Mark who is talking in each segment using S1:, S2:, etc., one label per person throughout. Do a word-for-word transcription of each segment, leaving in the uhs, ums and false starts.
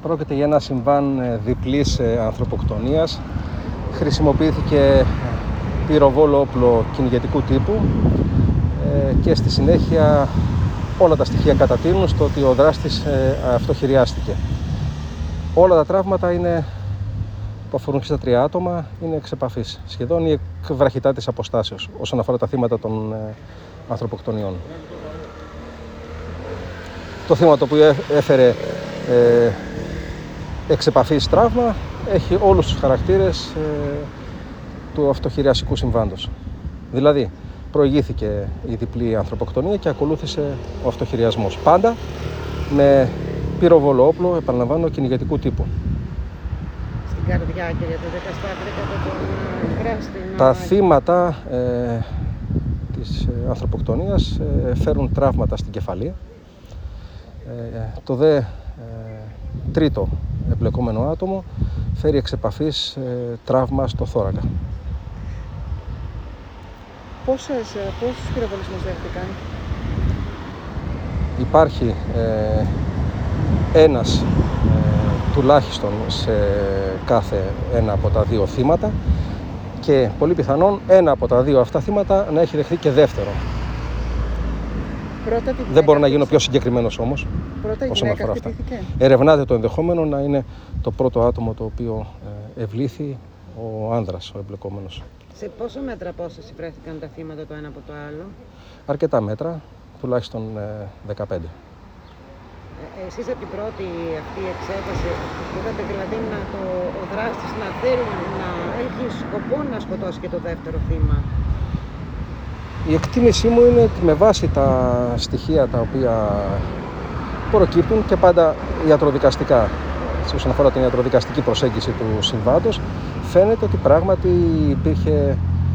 S1: Πρόκειται για ένα συμβάν διπλής ανθρωποκτονίας. Χρησιμοποιήθηκε πυροβόλο όπλο κυνηγετικού τύπου και στη συνέχεια όλα τα στοιχεία κατατείνουν στο ότι ο δράστης αυτοχειριάστηκε. Όλα τα τραύματα είναι, που αφορούν και στα τρία άτομα, είναι εξ επαφής, σχεδόν ή εκ βραχυτάτης αποστάσεως όσον αφορά τα θύματα των ανθρωποκτονιών. Το θύμα το οποίο έφερε ε, εξ επαφής τραύμα έχει όλους τους χαρακτήρες ε, του αυτοχειριαστικού συμβάντος. Δηλαδή, προηγήθηκε η διπλή ανθρωποκτονία και ακολούθησε ο αυτοχειριασμός. Πάντα με πυροβόλο όπλο, επαναλαμβάνω, κυνηγετικού τύπου.
S2: Στην καρδιά και για το δεκαστάφυλλο τον δράστη.
S1: Τα θύματα ε, της ανθρωποκτονίας ε, φέρουν τραύματα στην κεφαλή. Ε, το δε ε, τρίτο εμπλεκόμενο άτομο φέρει εξ επαφής ε, τραύμα στο θώρακα.
S2: Πόσες, πόσους πυροβολισμούς δέχτηκαν?
S1: Υπάρχει ε, ένας ε, τουλάχιστον σε κάθε ένα από τα δύο θύματα και πολύ πιθανόν ένα από τα δύο αυτά θύματα να έχει δεχθεί και δεύτερο.
S2: Πρώτα τη
S1: Δεν μπορώ να γίνω πιο συγκεκριμένος όμως.
S2: Πρώτα η
S1: όσον
S2: γυναίκα
S1: αφορά αυτά.
S2: χτυπήθηκε.
S1: Ερευνάται το ενδεχόμενο να είναι το πρώτο άτομο το οποίο ε, ευλήθη ο άνδρας, ο εμπλεκόμενος.
S2: Σε πόσο μέτρα απόσταση βρέθηκαν τα θύματα το ένα από το άλλο?
S1: Αρκετά μέτρα, τουλάχιστον ε, δεκαπέντε.
S2: Ε, εσείς από την πρώτη αυτή εξέταση είδατε δηλαδή να το, ο δράστης να θέλει να έχει σκοπό να σκοτώσει και το δεύτερο θύμα?
S1: Η εκτίμησή μου είναι ότι με βάση τα στοιχεία τα οποία προκύπτουν και πάντα ιατροδικαστικά, όσον αφορά την ιατροδικαστική προσέγγιση του συμβάντος, φαίνεται ότι πράγματι υπήρχε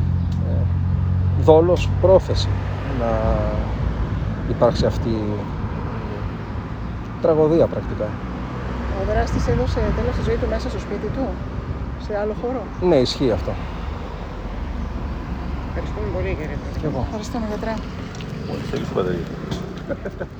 S1: δόλος, πρόθεση να υπάρξει αυτή η τραγωδία πρακτικά.
S2: Ο δράστης έδωσε τέλος στη ζωή του μέσα στο σπίτι του, σε άλλο χώρο?
S1: Ναι, ισχύει αυτό.
S2: Ευχαριστούμε πολύ, κύριε.
S1: Και εγώ.
S2: Ευχαριστούμε, γιατρέ.
S3: Μόλις θέλεις μπαταρία.